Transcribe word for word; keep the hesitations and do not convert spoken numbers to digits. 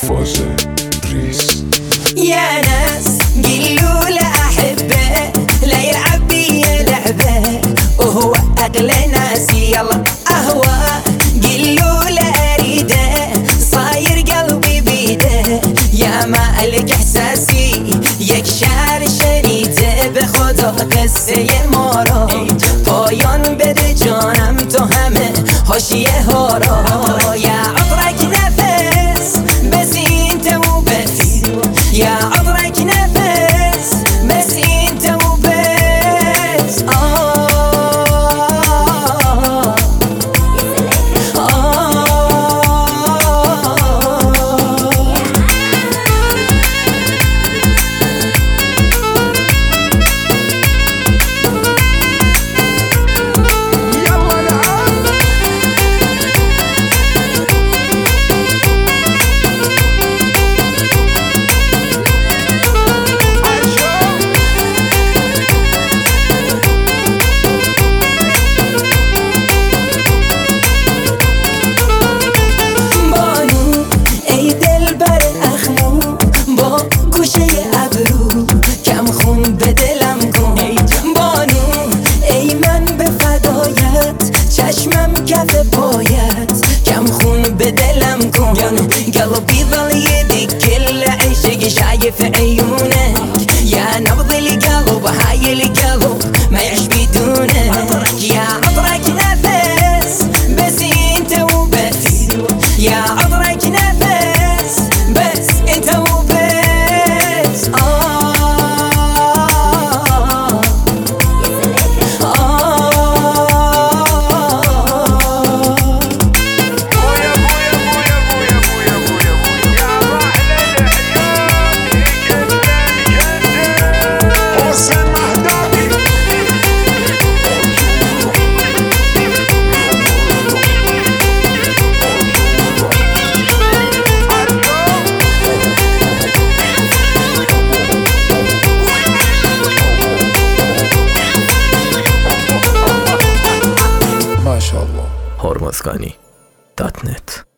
فاز ريس. يا ناس قلوا له أحبه لا يلعب بي لعبه وهو أغلى ناس يلا أهواه. قلوا له أريده صاير قلبي بيده يا مالك إحساسي يكشار شريده بخدا قصه مارا پایان بده جانم تو همه حاشیه ها را. یا عطرک نفس بس انت وبس يا عطرك نفس بس انت وبس. آه کف پایت کم خون به دلم کن قلبي ظل يدك كل عشق شايف عيونك يا نبض القلب هاي القلب ما يعيش بدونك. يا عطرك نفس بس انت وبس يا عطرك نفس بس انت وبس. آه ما شاء الله. هرمزگانی دات نت